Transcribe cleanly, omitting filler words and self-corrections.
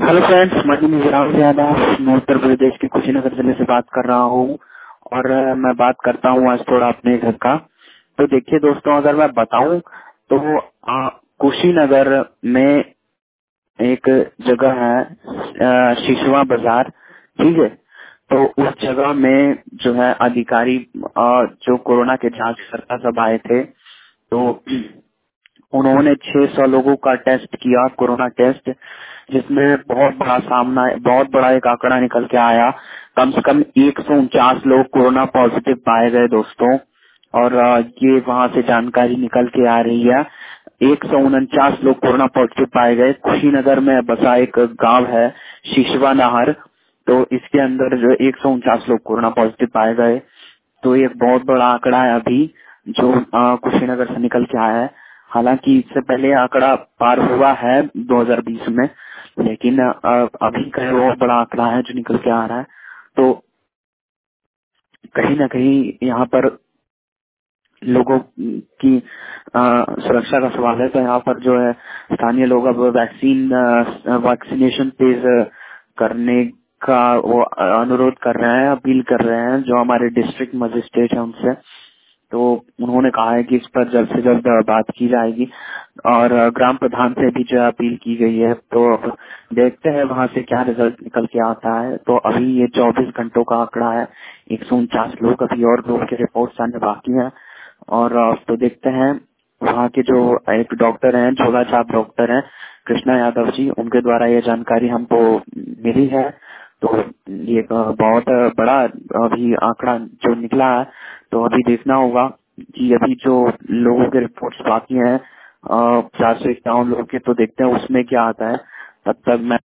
Hello friends, मैं राहुल यादव, मैं उत्तर प्रदेश के कुशीनगर जिले से बात कर रहा हूँ। और मैं बात करता हूँ आज थोड़ा अपने घर का। तो देखिए दोस्तों, अगर मैं बताऊं तो कुशीनगर में एक जगह है शिशवा बाजार, ठीक है। तो उस जगह में जो है अधिकारी जो कोरोना के जांच करता सब आए थे। तो उन्होंने 600 लोगों का टेस्ट किया, कोरोना टेस्ट, जिसमें बहुत बड़ा एक आंकड़ा निकल के आया। कम से कम 149 लोग कोरोना पॉजिटिव पाए गए दोस्तों। और ये वहां से जानकारी निकल के आ रही है। 149 लोग कोरोना पॉजिटिव पाए गए। कुशीनगर में बसा एक गांव है शिशवा नहर, तो इसके अंदर जो 149 लोग कोरोना पॉजिटिव पाए गए। तो ये एक बहुत बड़ा आंकड़ा है अभी जो कुशीनगर से निकल के आया है। हालांकि इससे पहले आंकड़ा पार हुआ है 2020 में, लेकिन अभी का ये बहुत बड़ा आंकड़ा है जो निकल के आ रहा है। तो कहीं ना कहीं यहाँ पर लोगों की सुरक्षा का सवाल है। तो यहाँ पर जो है स्थानीय लोग अब वैक्सीनेशन तेज करने का वो अनुरोध कर रहे हैं, अपील कर रहे हैं जो हमारे डिस्ट्रिक्ट मजिस्ट्रेट है उनसे। तो उन्होंने कहा है कि इस पर जल्द से जल्द बात की जाएगी और ग्राम प्रधान से भी जो है अपील की गई है। तो अब देखते हैं वहां से क्या रिजल्ट निकल के आता है। तो अभी ये 24 घंटों का आंकड़ा है, 149 लोग, अभी और लोगों के रिपोर्ट आने बाकी है। और तो देखते हैं वहाँ के जो एक डॉक्टर हैं, झोला छाप डॉक्टर हैं कृष्णा यादव जी, उनके द्वारा ये जानकारी हमको मिली है। तो ये बहुत बड़ा अभी आंकड़ा जो निकला है। तो अभी देखना होगा कि अभी जो लोगों के रिपोर्ट्स बाकी हैं 451 लोगों के, तो देखते हैं उसमें क्या आता है। तब तक मैं